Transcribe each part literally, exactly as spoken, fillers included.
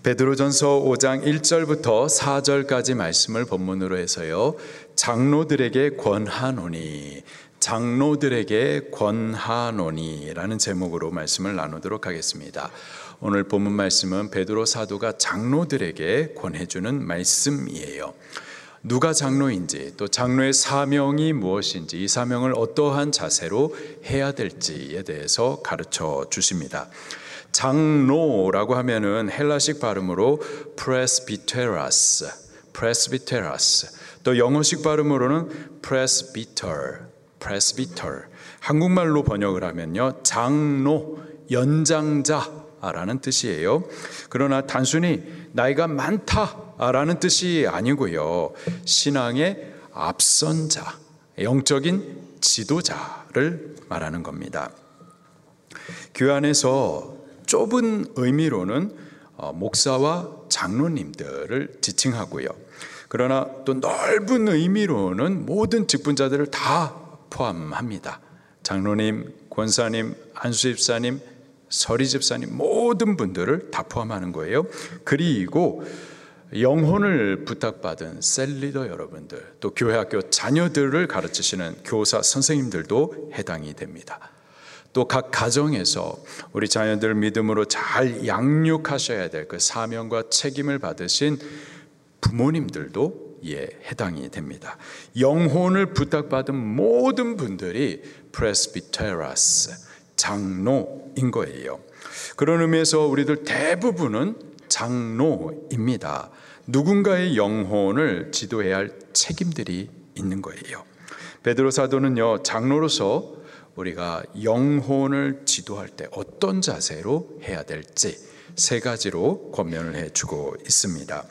베드로전서 오 장 일 절부터 사 절까지 말씀을 본문으로 해서요, 장로들에게 권하노니, 장로들에게 권하노니 라는 제목으로 말씀을 나누도록 하겠습니다. 오늘 본문 말씀은 베드로 사도가 장로들에게 권해주는 말씀이에요. 누가 장로인지, 또 장로의 사명이 무엇인지, 이 사명을 어떠한 자세로 해야 될지에 대해서 가르쳐 주십니다. 장로라고 하면은 헬라식 발음으로 presbyteros, presbyteros, 또 영어식 발음으로는 presbyter, presbyter. 한국말로 번역을 하면요, 장로, 연장자라는 뜻이에요. 그러나 단순히 나이가 많다라는 뜻이 아니고요, 신앙의 앞선 자, 영적인 지도자를 말하는 겁니다. 교회 안에서 좁은 의미로는 목사와 장로님들을 지칭하고요, 그러나 또 넓은 의미로는 모든 직분자들을 다 포함합니다. 장로님, 권사님, 안수집사님, 서리집사님, 모든 분들을 다 포함하는 거예요. 그리고 영혼을 부탁받은 셀리더 여러분들, 또 교회학교 자녀들을 가르치시는 교사 선생님들도 해당이 됩니다. 또 각 가정에서 우리 자녀들 믿음으로 잘 양육하셔야 될 그 사명과 책임을 받으신 부모님들도 이에 해당이 됩니다. 영혼을 부탁받은 모든 분들이 프레스비테라스, 장로인 거예요. 그런 의미에서 우리들 대부분은 장로입니다. 누군가의 영혼을 지도해야 할 책임들이 있는 거예요. 베드로 사도는요, 장로로서 우리가 영혼을 지도할 때 어떤 자세로 해야 될지 세 가지로 권면을 해주고 있습니다.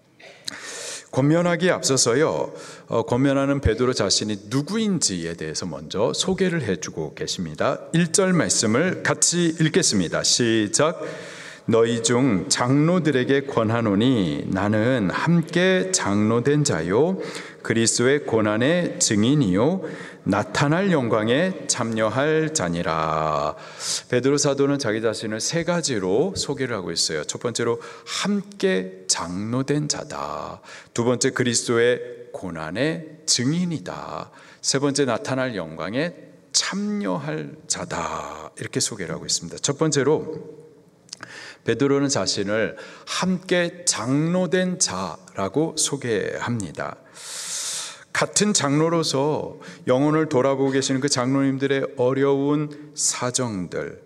권면하기에 앞서서요, 어, 권면하는 베드로 자신이 누구인지에 대해서 먼저 소개를 해주고 계십니다. 일 절 말씀을 같이 읽겠습니다. 시작. 너희 중 장로들에게 권하노니 나는 함께 장로된 자요 그리스도의 고난의 증인이요 나타날 영광에 참여할 자니라. 베드로 사도는 자기 자신을 세 가지로 소개를 하고 있어요. 첫 번째로 함께 장로된 자다. 두 번째 그리스도의 고난의 증인이다. 세 번째 나타날 영광에 참여할 자다. 이렇게 소개를 하고 있습니다. 첫 번째로 베드로는 자신을 함께 장로된 자라고 소개합니다. 같은 장로로서 영혼을 돌아보고 계시는 그 장로님들의 어려운 사정들,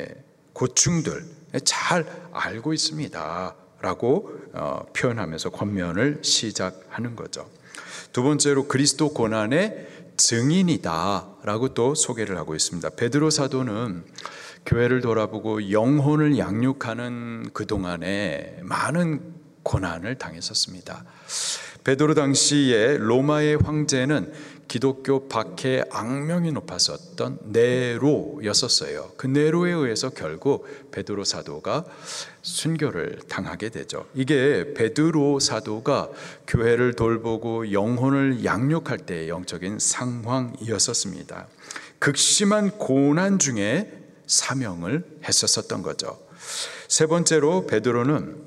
고충들 잘 알고 있습니다 라고 표현하면서 권면을 시작하는 거죠. 두 번째로 그리스도 고난의 증인이다 라고 또 소개를 하고 있습니다. 베드로 사도는 교회를 돌아보고 영혼을 양육하는 그동안에 많은 고난을 당했었습니다. 베드로 당시에 로마의 황제는 기독교 박해 악명이 높았었던 네로였었어요. 그 네로에 의해서 결국 베드로 사도가 순교를 당하게 되죠. 이게 베드로 사도가 교회를 돌보고 영혼을 양육할 때의 영적인 상황이었었습니다. 극심한 고난 중에 사명을 했었던 거죠. 세 번째로 베드로는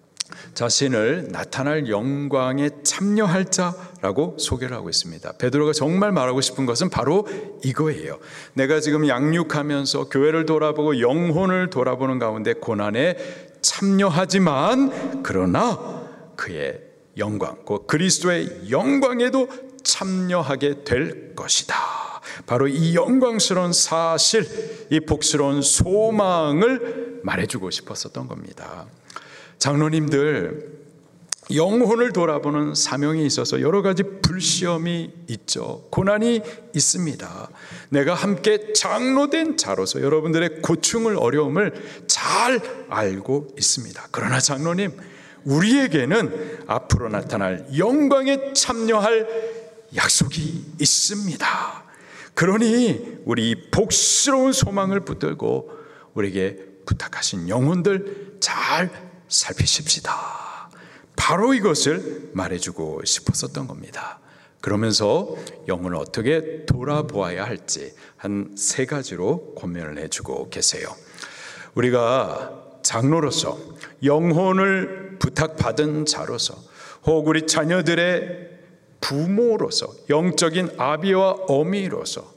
자신을 나타날 영광에 참여할 자라고 소개를 하고 있습니다. 베드로가 정말 말하고 싶은 것은 바로 이거예요. 내가 지금 양육하면서 교회를 돌아보고 영혼을 돌아보는 가운데 고난에 참여하지만 그러나 그의 영광, 그 그리스도의 영광에도 참여하게 될 것이다. 바로 이 영광스러운 사실, 이 복스러운 소망을 말해주고 싶었었던 겁니다. 장로님들, 영혼을 돌아보는 사명이 있어서 여러 가지 불시험이 있죠. 고난이 있습니다. 내가 함께 장로된 자로서 여러분들의 고충을, 어려움을 잘 알고 있습니다. 그러나 장로님, 우리에게는 앞으로 나타날 영광에 참여할 약속이 있습니다. 그러니 우리 복스러운 소망을 붙들고 우리에게 부탁하신 영혼들 잘 살피십시다. 바로 이것을 말해주고 싶었었던 겁니다. 그러면서 영혼을 어떻게 돌아보아야 할지 한 세 가지로 권면을 해주고 계세요. 우리가 장로로서, 영혼을 부탁받은 자로서, 혹 우리 자녀들의 부모로서, 영적인 아비와 어미로서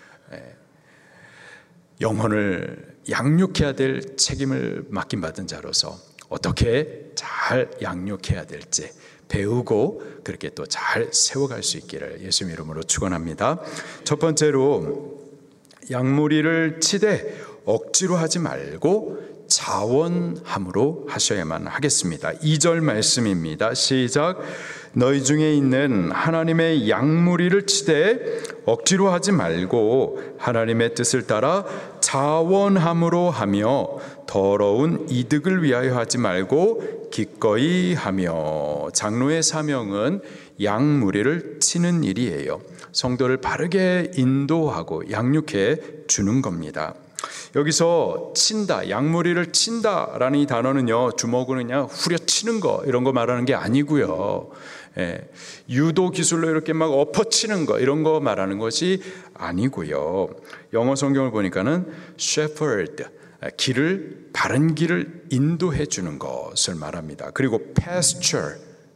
영혼을 양육해야 될 책임을 맡김받은 자로서 어떻게 잘 양육해야 될지 배우고 그렇게 또 잘 세워갈 수 있기를 예수님 이름으로 축원합니다. 첫 번째로 양무리를 치되 억지로 하지 말고 자원함으로 하셔야만 하겠습니다. 이 절 말씀입니다. 시작. 너희 중에 있는 하나님의 양무리를 치되 억지로 하지 말고 하나님의 뜻을 따라 자원함으로 하며 더러운 이득을 위하여 하지 말고 기꺼이 하며. 장로의 사명은 양무리를 치는 일이에요. 성도를 바르게 인도하고 양육해 주는 겁니다. 여기서 친다, 양무리를 친다라는 이 단어는요, 주먹으로 그냥 후려치는 거 이런 거 말하는 게 아니고요. 예, 유도 기술로 이렇게 막 엎어치는 거 이런 거 말하는 것이 아니고요. 영어 성경을 보니까는 shepherd, 길을 바른 길을 인도해 주는 것을 말합니다. 그리고 pasture,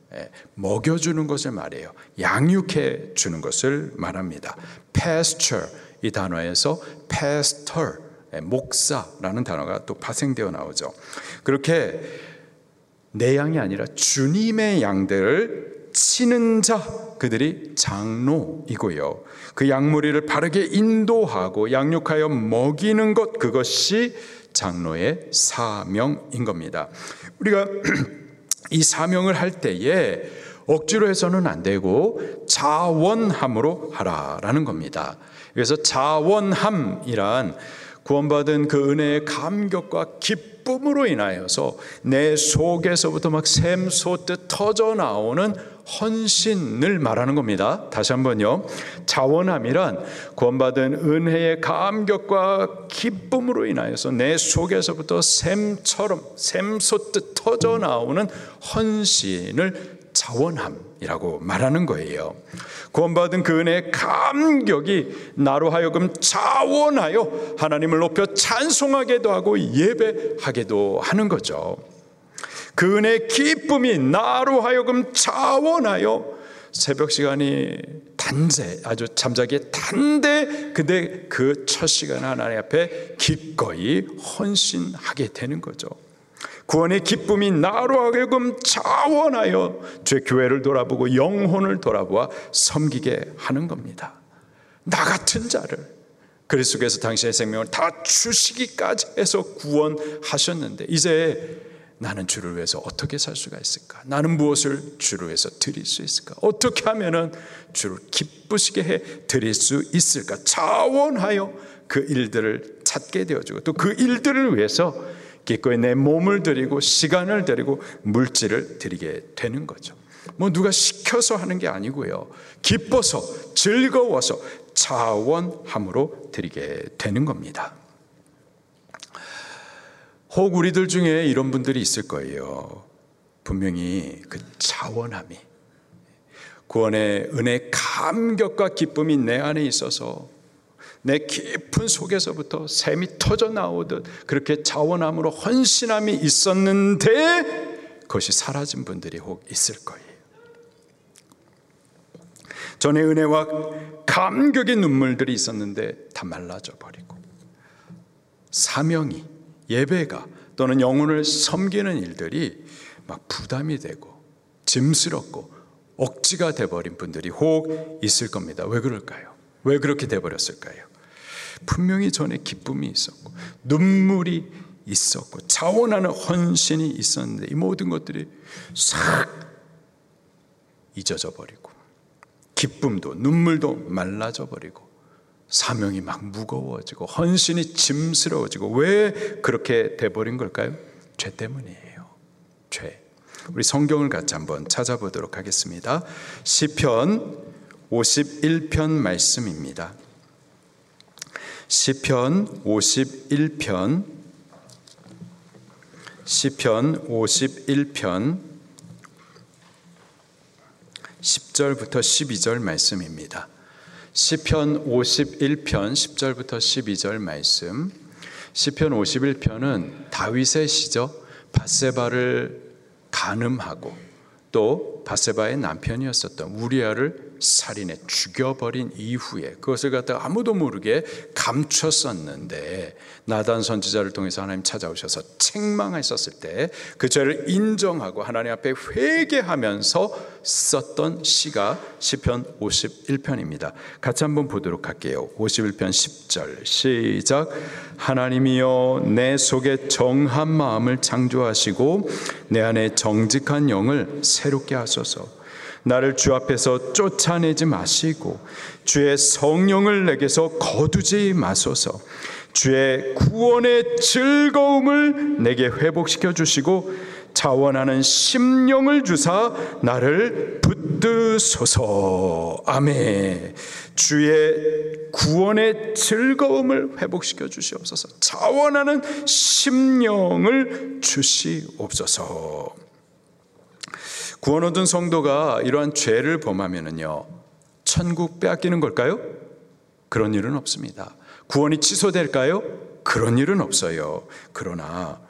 먹여주는 것을 말해요. 양육해 주는 것을 말합니다. pasture, 이 단어에서 pastor, 목사라는 단어가 또 파생되어 나오죠. 그렇게 내 양이 아니라 주님의 양들을 치는 자, 그들이 장로이고요. 그 양무리를 바르게 인도하고 양육하여 먹이는 것, 그것이 장로의 사명인 겁니다. 우리가 이 사명을 할 때에 억지로 해서는 안 되고 자원함으로 하라라는 겁니다. 그래서 자원함이란 구원받은 그 은혜의 감격과 기쁨으로 인하여서 내 속에서부터 막 샘솟듯 터져 나오는 헌신을 말하는 겁니다. 다시 한번요. 자원함이란 구원받은 은혜의 감격과 기쁨으로 인하여서 내 속에서부터 샘처럼 샘솟듯 터져 나오는 헌신을 자원함이라고 말하는 거예요. 구원받은 그 은혜의 감격이 나로 하여금 자원하여 하나님을 높여 찬송하게도 하고 예배하게도 하는 거죠. 그 은혜의 기쁨이 나로 하여금 자원하여 새벽 시간이 단제, 아주 잠자기에 단데, 근데 그 첫 시간 하나님 앞에 기꺼이 헌신하게 되는 거죠. 구원의 기쁨이 나로 하여금 자원하여 제 교회를 돌아보고 영혼을 돌아보아 섬기게 하는 겁니다. 나 같은 자를 그리스도께서 당신의 생명을 다 주시기까지 해서 구원하셨는데 이제 나는 주를 위해서 어떻게 살 수가 있을까? 나는 무엇을 주를 위해서 드릴 수 있을까? 어떻게 하면은 주를 기쁘시게 해 드릴 수 있을까? 자원하여 그 일들을 찾게 되어주고 또 그 일들을 위해서 기꺼이 내 몸을 드리고 시간을 드리고 물질을 드리게 되는 거죠. 뭐 누가 시켜서 하는 게 아니고요. 기뻐서 즐거워서 자원함으로 드리게 되는 겁니다. 혹 우리들 중에 이런 분들이 있을 거예요. 분명히 그 자원함이, 구원의 은혜 감격과 기쁨이 내 안에 있어서 내 깊은 속에서부터 샘이 터져 나오듯 그렇게 자원함으로 헌신함이 있었는데 그것이 사라진 분들이 혹 있을 거예요. 전에 은혜와 감격의 눈물들이 있었는데 다 말라져 버리고 사명이, 예배가 또는 영혼을 섬기는 일들이 막 부담이 되고 짐스럽고 억지가 돼버린 분들이 혹 있을 겁니다. 왜 그럴까요? 왜 그렇게 돼버렸을까요? 분명히 전에 기쁨이 있었고 눈물이 있었고 자원하는 헌신이 있었는데 이 모든 것들이 싹 잊어져 버리고 기쁨도 눈물도 말라져 버리고 사명이 막 무거워지고 헌신이 짐스러워지고 왜 그렇게 돼버린 걸까요? 죄 때문이에요. 죄. 우리 성경을 같이 한번 찾아보도록 하겠습니다. 시편 오십일 편 말씀입니다. 시편 오십일 편 시편 오십일 편 십 절부터 십이 절 말씀입니다. 시편 오십일 편 십 절부터 십이 절 말씀. 시편 오십일 편은 다윗의 시죠. 밧세바를 간음하고 또 밧세바의 남편이었었던 우리아를 살인해 죽여버린 이후에 그것을 갖다가 아무도 모르게 감췄었는데 나단 선지자를 통해서 하나님 찾아오셔서 책망하셨을 때 그 죄를 인정하고 하나님 앞에 회개하면서 썼던 시가 시편 오십일 편입니다. 같이 한번 보도록 할게요. 오십일 편 십 절 시작. 하나님이여 내 속에 정한 마음을 창조하시고 내 안에 정직한 영을 새롭게 하소서. 나를 주 앞에서 쫓아내지 마시고 주의 성령을 내게서 거두지 마소서. 주의 구원의 즐거움을 내게 회복시켜 주시고 자원하는 심령을 주사 나를 붙드소서. 아멘. 주의 구원의 즐거움을 회복시켜 주시옵소서. 자원하는 심령을 주시옵소서. 구원 얻은 성도가 이러한 죄를 범하면은요, 천국 빼앗기는 걸까요? 그런 일은 없습니다. 구원이 취소될까요? 그런 일은 없어요. 그러나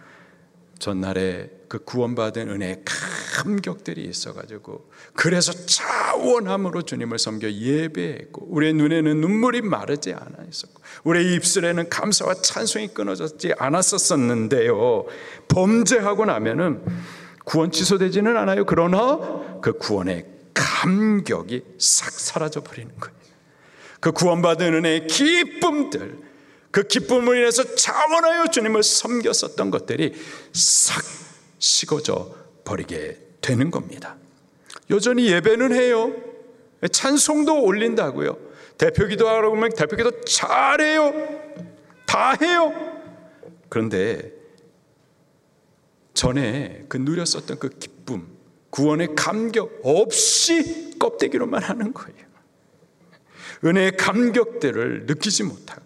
전날에 그 구원받은 은혜의 감격들이 있어가지고 그래서 자원함으로 주님을 섬겨 예배했고 우리의 눈에는 눈물이 마르지 않아 있었고 우리의 입술에는 감사와 찬송이 끊어졌지 않았었는데요, 범죄하고 나면은 구원 취소되지는 않아요. 그러나 그 구원의 감격이 싹 사라져 버리는 거예요. 그 구원받은 은혜의 기쁨들, 그 기쁨을 인해서 자원하여 주님을 섬겼었던 것들이 싹 식어져 버리게 되는 겁니다. 여전히 예배는 해요. 찬송도 올린다고요. 대표기도 하라고 하면 대표기도 잘해요. 다 해요. 그런데 전에 그 누렸었던 그 기쁨, 구원의 감격 없이 껍데기로만 하는 거예요. 은혜의 감격들을 느끼지 못하고.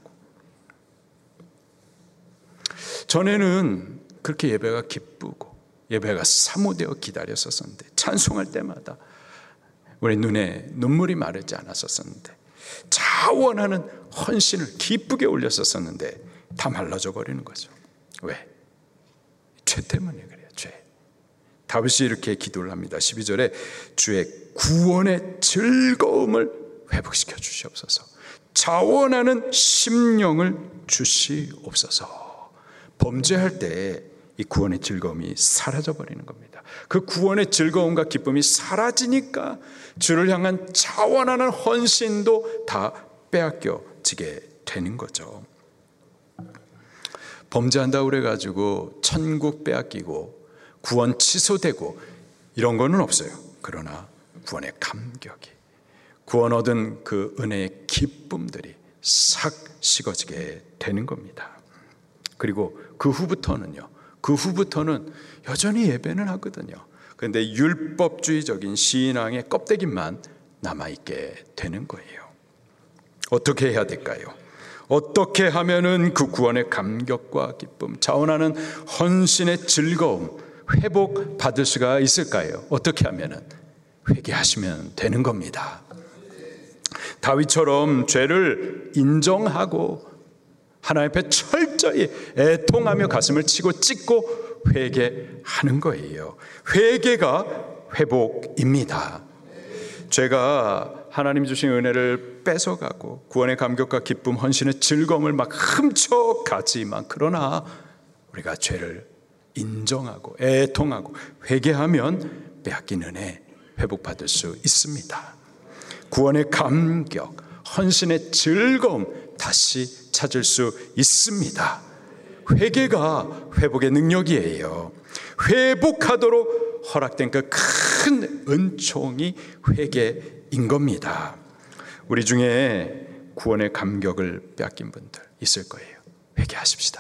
전에는 그렇게 예배가 기쁘고 예배가 사모되어 기다렸었는데 찬송할 때마다 우리 눈에 눈물이 마르지 않았었는데 자원하는 헌신을 기쁘게 올렸었는데 다 말라져 버리는 거죠. 왜? 죄 때문에 그래요. 죄. 다윗이 이렇게 기도를 합니다. 십이 절에 주의 구원의 즐거움을 회복시켜 주시옵소서. 자원하는 심령을 주시옵소서. 범죄할 때 이 구원의 즐거움이 사라져 버리는 겁니다. 그 구원의 즐거움과 기쁨이 사라지니까 주를 향한 자원하는 헌신도 다 빼앗겨지게 되는 거죠. 범죄한다고 그래가지고 천국 빼앗기고 구원 취소되고 이런 거는 없어요. 그러나 구원의 감격이, 구원 얻은 그 은혜의 기쁨들이 싹 식어지게 되는 겁니다. 그리고 그 후부터는요, 그 후부터는 여전히 예배는 하거든요. 그런데 율법주의적인 신앙의 껍데기만 남아있게 되는 거예요. 어떻게 해야 될까요? 어떻게 하면은 그 구원의 감격과 기쁨, 자원하는 헌신의 즐거움 회복 받을 수가 있을까요? 어떻게 하면은? 회개하시면 되는 겁니다. 다윗처럼 죄를 인정하고 하나님 앞에 철저히 애통하며 가슴을 치고 찢고 회개하는 거예요. 회개가 회복입니다. 죄가 하나님 주신 은혜를 뺏어가고 구원의 감격과 기쁨, 헌신의 즐거움을 막 훔쳐가지만, 그러나 우리가 죄를 인정하고 애통하고 회개하면 빼앗긴 은혜 회복받을 수 있습니다. 구원의 감격, 헌신의 즐거움 다시 찾을 수 있습니다. 회개가 회복의 능력이에요. 회복하도록 허락된 그 큰 은총이 회개인 겁니다. 우리 중에 구원의 감격을 빼앗긴 분들 있을 거예요. 회개하십시다.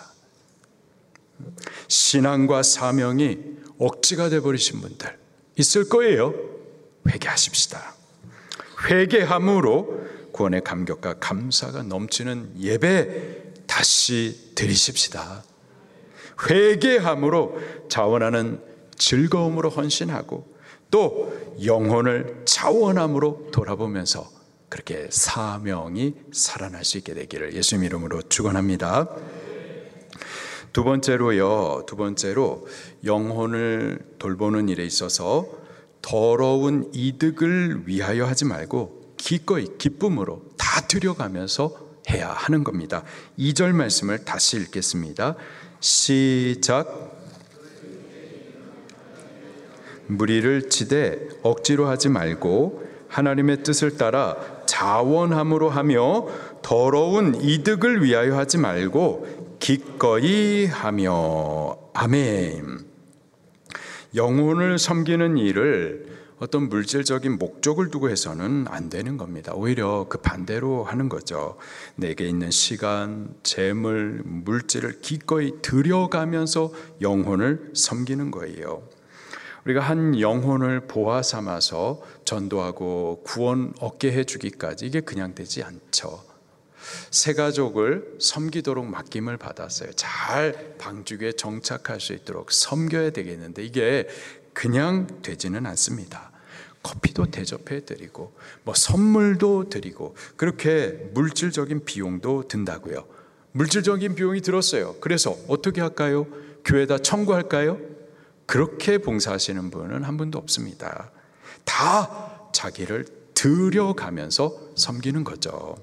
신앙과 사명이 억지가 되어버리신 분들 있을 거예요. 회개하십시다. 회개함으로 구원의 감격과 감사가 넘치는 예배 다시 드리십시다. 회개함으로 자원하는 즐거움으로 헌신하고 또 영혼을 자원함으로 돌아보면서 그렇게 사명이 살아날 수 있게 되기를 예수님 이름으로 축원합니다. 두 번째로요, 두 번째로 영혼을 돌보는 일에 있어서 더러운 이득을 위하여 하지 말고 기꺼이 기쁨으로 다 들여가면서 해야 하는 겁니다. 이 절 말씀을 다시 읽겠습니다. 시작. 무리를 치되 억지로 하지 말고 하나님의 뜻을 따라 자원함으로 하며 더러운 이득을 위하여 하지 말고 기꺼이 하며. 아멘. 영혼을 섬기는 일을 어떤 물질적인 목적을 두고 해서는 안 되는 겁니다. 오히려 그 반대로 하는 거죠. 내게 있는 시간, 재물, 물질을 기꺼이 들여가면서 영혼을 섬기는 거예요. 우리가 한 영혼을 보화 삼아서 전도하고 구원 얻게 해주기까지 이게 그냥 되지 않죠. 새 가족을 섬기도록 맡김을 받았어요. 잘 방주에 정착할 수 있도록 섬겨야 되겠는데 이게 그냥 되지는 않습니다. 커피도 대접해 드리고 뭐 선물도 드리고 그렇게 물질적인 비용도 든다고요. 물질적인 비용이 들었어요. 그래서 어떻게 할까요? 교회에다 청구할까요? 그렇게 봉사하시는 분은 한 분도 없습니다. 다 자기를 들여가면서 섬기는 거죠.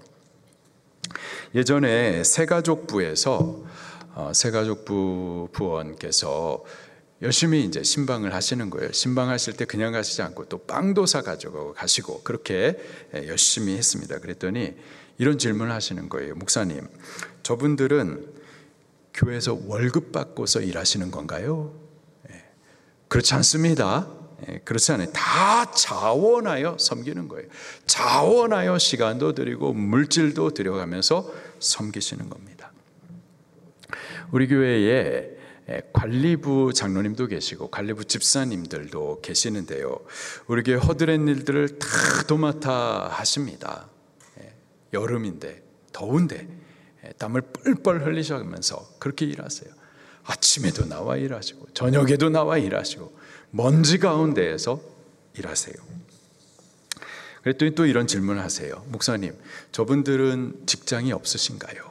예전에 새가족부에서 어, 새가족부 부원께서 열심히 이제 신방을 하시는 거예요. 신방하실 때 그냥 가시지 않고 또 빵도 사가지고 가시고 그렇게 열심히 했습니다. 그랬더니 이런 질문을 하시는 거예요. 목사님, 저분들은 교회에서 월급 받고서 일하시는 건가요? 그렇지 않습니다. 그렇지 않아요. 다 자원하여 섬기는 거예요. 자원하여 시간도 드리고 물질도 들여가면서 섬기시는 겁니다. 우리 교회에 관리부 장로님도 계시고 관리부 집사님들도 계시는데요. 우리 교회 허드렛 일들을 다 도맡아 하십니다. 여름인데 더운데 땀을 뻘뻘 흘리셔가면서 그렇게 일하세요. 아침에도 나와 일하시고 저녁에도 나와 일하시고 먼지 가운데에서 일하세요. 그랬더니 또 이런 질문을 하세요. 목사님, 저분들은 직장이 없으신가요?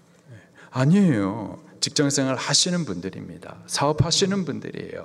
아니에요. 직장생활 하시는 분들입니다. 사업하시는 분들이에요.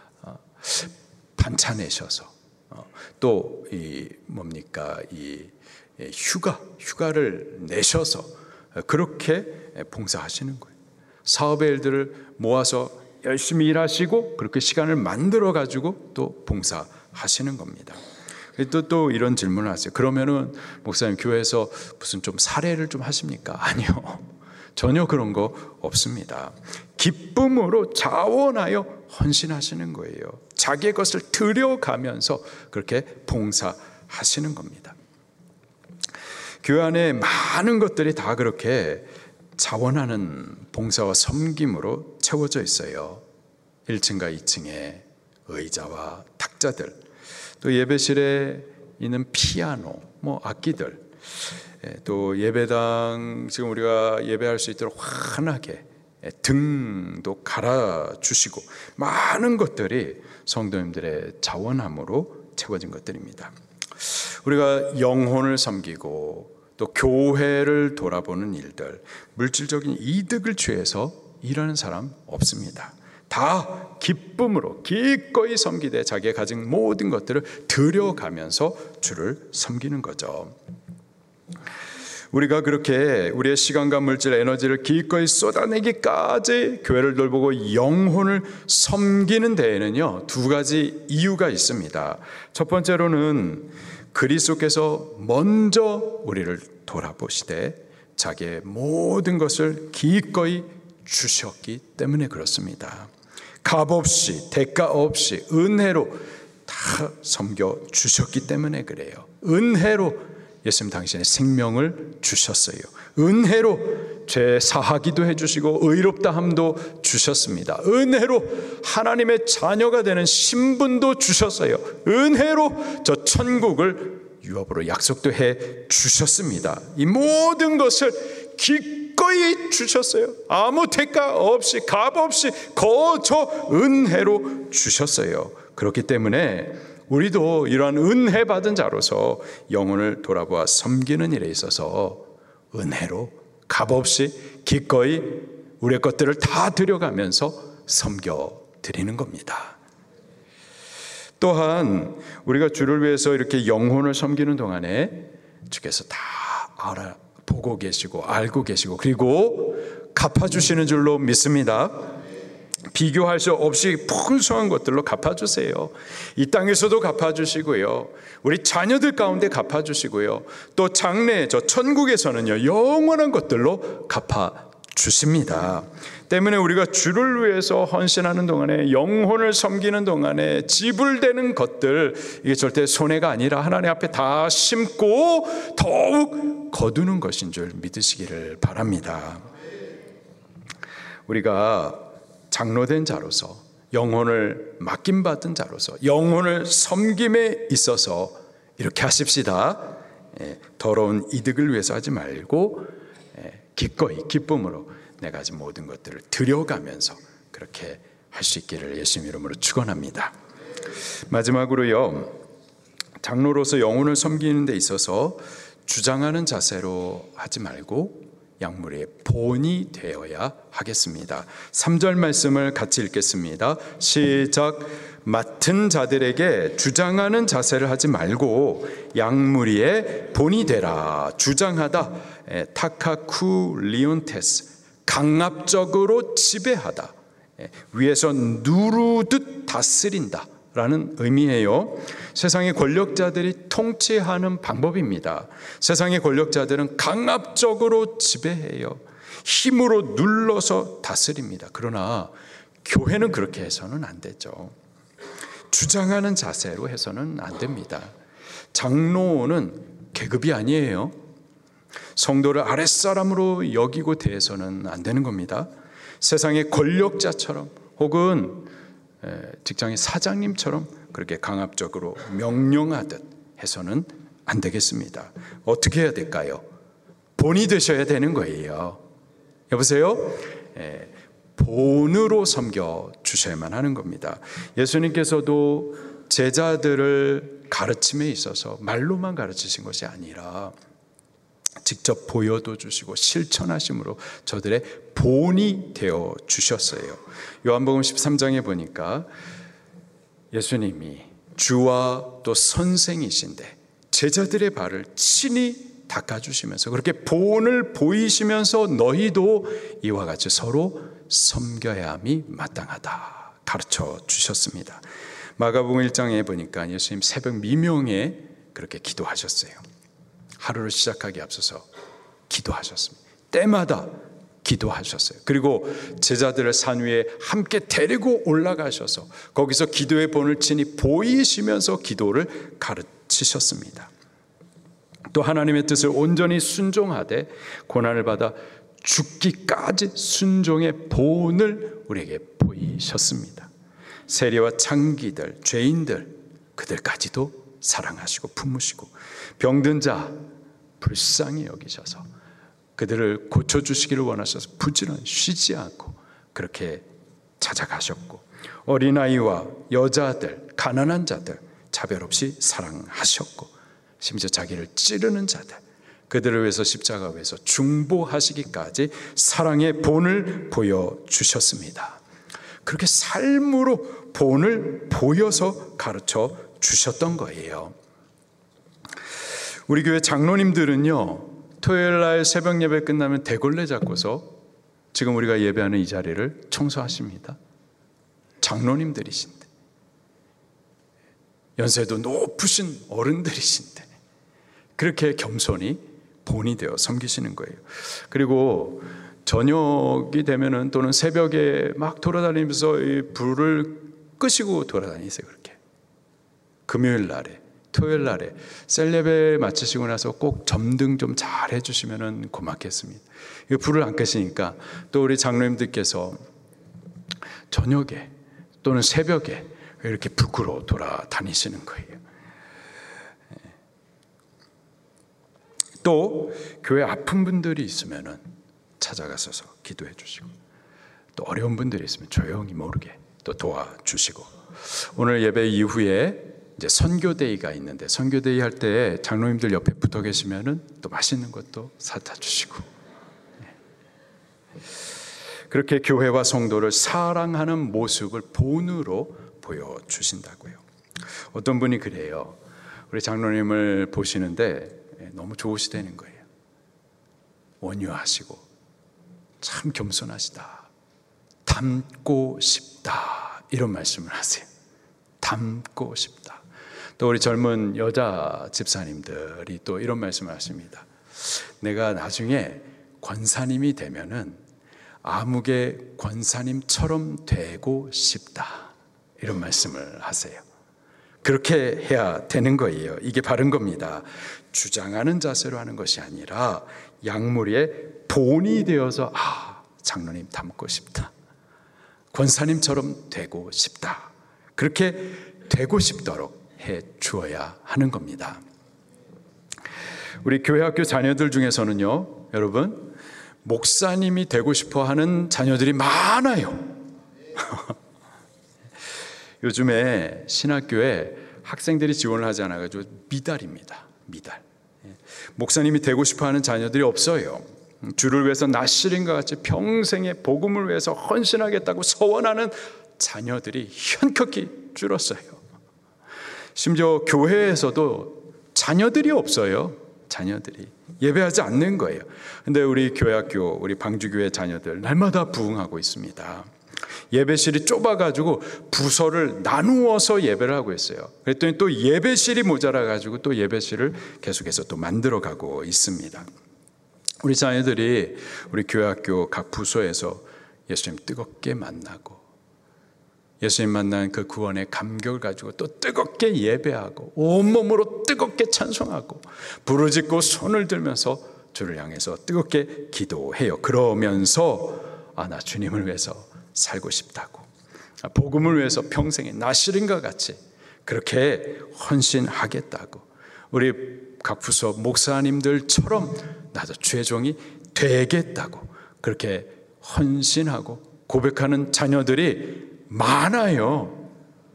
반차 내셔서 또 이 뭡니까 이 휴가 휴가를 내셔서 그렇게 봉사하시는 거예요. 사업의 일들을 모아서 열심히 일하시고 그렇게 시간을 만들어 가지고 또 봉사하시는 겁니다. 또, 또 이런 질문을 하세요. 그러면은 목사님 교회에서 무슨 좀 사례를 좀 하십니까? 아니요. 전혀 그런 거 없습니다. 기쁨으로 자원하여 헌신하시는 거예요. 자기의 것을 들여가면서 그렇게 봉사하시는 겁니다. 교회 안에 많은 것들이 다 그렇게 자원하는 봉사와 섬김으로 채워져 있어요. 일 층과 이 층에 의자와 탁자들, 또 예배실에 있는 피아노, 뭐 악기들, 또 예배당 지금 우리가 예배할 수 있도록 환하게 등도 갈아주시고 많은 것들이 성도님들의 자원함으로 채워진 것들입니다. 우리가 영혼을 섬기고 또 교회를 돌아보는 일들, 물질적인 이득을 취해서 일하는 사람 없습니다. 다 기쁨으로 기꺼이 섬기되 자기가 가진 모든 것들을 들여가면서 주를 섬기는 거죠. 우리가 그렇게 우리의 시간과 물질, 에너지를 기꺼이 쏟아내기까지 교회를 돌보고 영혼을 섬기는 데에는요, 두 가지 이유가 있습니다. 첫 번째로는 그리스도께서 먼저 우리를 돌아보시되 자기의 모든 것을 기꺼이 주셨기 때문에 그렇습니다. 값없이, 대가 없이 은혜로 다 섬겨 주셨기 때문에 그래요. 은혜로 예수님 당신의 생명을 주셨어요. 은혜로 죄 사하기도 해주시고 의롭다함도 주셨습니다. 은혜로 하나님의 자녀가 되는 신분도 주셨어요. 은혜로 저 천국을 유업으로 약속도 해 주셨습니다. 이 모든 것을 기꺼이 주셨어요. 아무 대가 없이 값 없이 거저 은혜로 주셨어요. 그렇기 때문에 우리도 이러한 은혜 받은 자로서 영혼을 돌아보아 섬기는 일에 있어서 은혜로 값없이 기꺼이 우리의 것들을 다 드려가면서 섬겨 드리는 겁니다. 또한 우리가 주를 위해서 이렇게 영혼을 섬기는 동안에 주께서 다 알아보고 계시고 알고 계시고 그리고 갚아주시는 줄로 믿습니다. 비교할 수 없이 풍성한 것들로 갚아주세요. 이 땅에서도 갚아주시고요, 우리 자녀들 가운데 갚아주시고요, 또 장래 저 천국에서는요 영원한 것들로 갚아주십니다. 때문에 우리가 주를 위해서 헌신하는 동안에, 영혼을 섬기는 동안에 지불되는 것들, 이게 절대 손해가 아니라 하나님 앞에 다 심고 더욱 거두는 것인 줄 믿으시기를 바랍니다. 우리가 장로된 자로서, 영혼을 맡김받은 자로서, 영혼을 섬김에 있어서 이렇게 하십시다. 예, 더러운 이득을 위해서 하지 말고 예, 기꺼이 기쁨으로 내가 가진 모든 것들을 드려가면서 그렇게 할 수 있기를 예수님 이름으로 축원합니다. 마지막으로요, 장로로서 영혼을 섬기는 데 있어서 주장하는 자세로 하지 말고 약물의 본이 되어야 하겠습니다. 삼 절 말씀을 같이 읽겠습니다. 시작. 맡은 자들에게 주장하는 자세를 하지 말고 약물의 본이 되라. 주장하다, 타카쿠리온테스, 강압적으로 지배하다, 위에서 누르듯 다스린다 라는 의미예요. 세상의 권력자들이 통치하는 방법입니다. 세상의 권력자들은 강압적으로 지배해요. 힘으로 눌러서 다스립니다. 그러나 교회는 그렇게 해서는 안 되죠. 주장하는 자세로 해서는 안 됩니다. 장로는 계급이 아니에요. 성도를 아랫사람으로 여기고 대해서는 안 되는 겁니다. 세상의 권력자처럼 혹은 직장의 사장님처럼 그렇게 강압적으로 명령하듯 해서는 안 되겠습니다. 어떻게 해야 될까요? 본이 되셔야 되는 거예요. 여보세요? 예, 본으로 섬겨 주셔야만 하는 겁니다. 예수님께서도 제자들을 가르침에 있어서 말로만 가르치신 것이 아니라 직접 보여도 주시고 실천하심으로 저들의 본이 되어 주셨어요. 요한복음 십삼 장에 보니까 예수님이 주와 또 선생이신데 제자들의 발을 친히 닦아주시면서 그렇게 본을 보이시면서 너희도 이와 같이 서로 섬겨야 함이 마땅하다 가르쳐 주셨습니다. 마가복음 일 장에 보니까 예수님 새벽 미명에 그렇게 기도하셨어요. 하루를 시작하기 앞서서 기도하셨습니다. 때마다 기도하셨어요. 그리고 제자들을 산 위에 함께 데리고 올라가셔서 거기서 기도의 본을 친히 보이시면서 기도를 가르치셨습니다. 또 하나님의 뜻을 온전히 순종하되 고난을 받아 죽기까지 순종의 본을 우리에게 보이셨습니다. 세리와 창기들, 죄인들, 그들까지도 사랑하시고 품으시고 병든 자 불쌍히 여기셔서 그들을 고쳐주시기를 원하셔서 부지런히 쉬지 않고 그렇게 찾아가셨고 어린아이와 여자들, 가난한 자들 차별 없이 사랑하셨고 심지어 자기를 찌르는 자들 그들을 위해서 십자가 위에서 중보하시기까지 사랑의 본을 보여주셨습니다. 그렇게 삶으로 본을 보여서 가르쳐 주셨던 거예요. 우리 교회 장로님들은요, 토요일날 새벽 예배 끝나면 대걸레 잡고서 지금 우리가 예배하는 이 자리를 청소하십니다. 장로님들이신데, 연세도 높으신 어른들이신데 그렇게 겸손히 본이 되어 섬기시는 거예요. 그리고 저녁이 되면은 또는 새벽에 막 돌아다니면서 이 불을 끄시고 돌아다니세요. 그렇게 금요일 날에, 토요일 날에 셀레베 마치시고 나서 꼭 점등 좀 잘 해주시면 고맙겠습니다. 불을 안 끄시니까 또 우리 장로님들께서 저녁에 또는 새벽에 이렇게 불 끄러 돌아다니시는 거예요. 또 교회 아픈 분들이 있으면 찾아가셔서 기도해 주시고 또 어려운 분들이 있으면 조용히 모르게 또 도와주시고 오늘 예배 이후에 이제 선교데이가 있는데 선교데이 할 때 장로님들 옆에 붙어 계시면은 또 맛있는 것도 사다 주시고 그렇게 교회와 성도를 사랑하는 모습을 본으로 보여주신다고요. 어떤 분이 그래요. 우리 장로님을 보시는데 너무 좋으시다는 거예요. 온유하시고 참 겸손하시다. 닮고 싶다. 이런 말씀을 하세요. 닮고 싶다. 또 우리 젊은 여자 집사님들이 또 이런 말씀을 하십니다. 내가 나중에 권사님이 되면은 아무개 권사님처럼 되고 싶다. 이런 말씀을 하세요. 그렇게 해야 되는 거예요. 이게 바른 겁니다. 주장하는 자세로 하는 것이 아니라 양무리의 본이 되어서 아, 장로님 닮고 싶다. 권사님처럼 되고 싶다. 그렇게 되고 싶도록 해 주어야 하는 겁니다. 우리 교회학교 자녀들 중에서는요, 여러분, 목사님이 되고 싶어 하는 자녀들이 많아요. 요즘에 신학교에 학생들이 지원을 하지 않아가지고 미달입니다. 미달. 목사님이 되고 싶어 하는 자녀들이 없어요. 주를 위해서 나시린과 같이 평생의 복음을 위해서 헌신하겠다고 서원하는 자녀들이 현격히 줄었어요. 심지어 교회에서도 자녀들이 없어요. 자녀들이 예배하지 않는 거예요. 근데 우리 교회학교, 우리 방주교회 자녀들 날마다 부흥하고 있습니다. 예배실이 좁아가지고 부서를 나누어서 예배를 하고 있어요. 그랬더니 또 예배실이 모자라가지고 또 예배실을 계속해서 또 만들어가고 있습니다. 우리 자녀들이 우리 교회학교 각 부서에서 예수님 뜨겁게 만나고 예수님 만난 그 구원의 감격을 가지고 또 뜨겁게 예배하고 온몸으로 뜨겁게 찬송하고 부르짖고 손을 들면서 주를 향해서 뜨겁게 기도해요. 그러면서 아, 나 주님을 위해서 살고 싶다고, 복음을 위해서 평생에 나시린과 같이 그렇게 헌신하겠다고, 우리 각 부서 목사님들처럼 나도 주의 종이 되겠다고 그렇게 헌신하고 고백하는 자녀들이 많아요.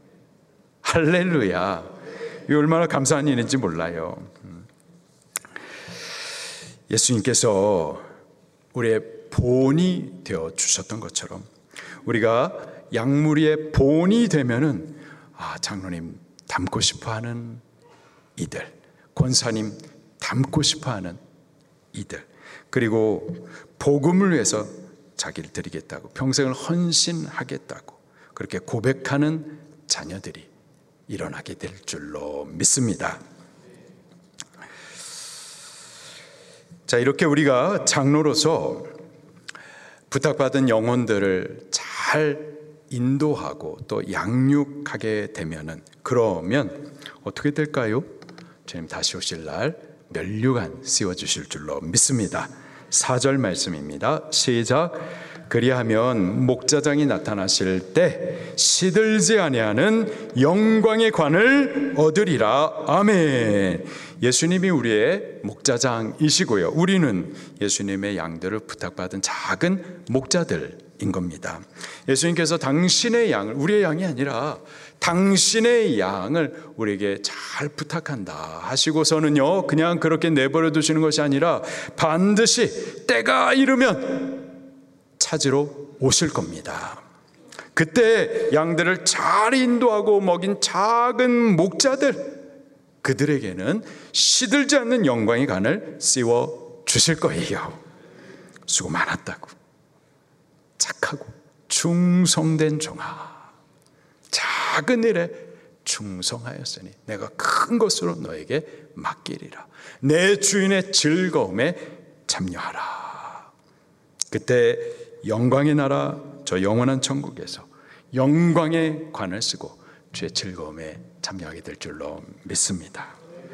할렐루야. 이 얼마나 감사한 일인지 몰라요. 예수님께서 우리의 본이 되어 주셨던 것처럼 우리가 양무리의 본이 되면은 아, 장로님 닮고 싶어하는 이들, 권사님 닮고 싶어하는 이들, 그리고 복음을 위해서 자기를 드리겠다고 평생을 헌신하겠다고 그렇게 고백하는 자녀들이 일어나게 될 줄로 믿습니다. 자, 이렇게 우리가 장로로서 부탁받은 영혼들을 잘 인도하고 또 양육하게 되면은 그러면 어떻게 될까요? 주님 다시 오실 날 면류관 씌워주실 줄로 믿습니다. 사 절 말씀입니다. 시작. 그리하면 목자장이 나타나실 때 시들지 아니하는 영광의 관을 얻으리라. 아멘. 예수님이 우리의 목자장이시고요, 우리는 예수님의 양들을 부탁받은 작은 목자들인 겁니다. 예수님께서 당신의 양을, 우리의 양이 아니라 당신의 양을 우리에게 잘 부탁한다 하시고서는요, 그냥 그렇게 내버려 두시는 것이 아니라 반드시 때가 이르면 찾으러 오실 겁니다. 그때 양들을 잘 인도하고 먹인 작은 목자들, 그들에게는 시들지 않는 영광의 관을 씌워 주실 거예요. 수고 많았다고, 착하고 충성된 종아, 작은 일에 충성하였으니 내가 큰 것으로 너에게 맡기리라. 내 주인의 즐거움에 참여하라. 그때 영광의 나라, 저 영원한 천국에서 영광의 관을 쓰고 주의 즐거움에 참여하게 될 줄로 믿습니다.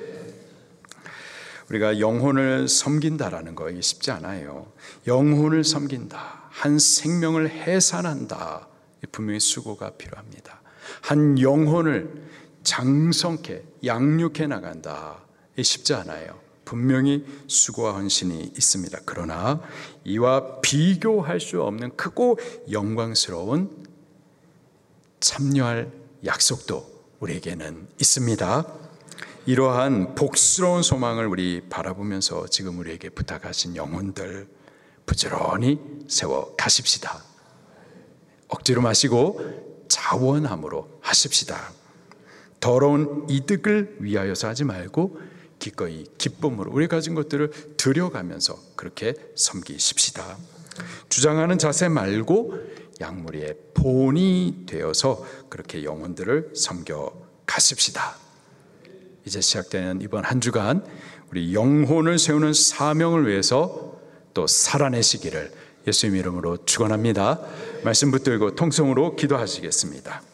우리가 영혼을 섬긴다라는 거 쉽지 않아요. 영혼을 섬긴다, 한 생명을 해산한다, 분명히 수고가 필요합니다. 한 영혼을 장성케 양육해 나간다, 쉽지 않아요. 분명히 수고와 헌신이 있습니다. 그러나 이와 비교할 수 없는 크고 영광스러운 참여할 약속도 우리에게는 있습니다. 이러한 복스러운 소망을 우리 바라보면서 지금 우리에게 부탁하신 영혼들 부지런히 세워 가십시다. 억지로 마시고 자원함으로 하십시다. 더러운 이득을 위하여서 하지 말고 기꺼이 기쁨으로 우리 가진 것들을 드려가면서 그렇게 섬기십시다. 주장하는 자세 말고 양무리의 본이 되어서 그렇게 영혼들을 섬겨 가십시다. 이제 시작되는 이번 한 주간 우리 영혼을 세우는 사명을 위해서 또 살아내시기를 예수님 이름으로 축원합니다. 말씀 붙들고 통성으로 기도하시겠습니다.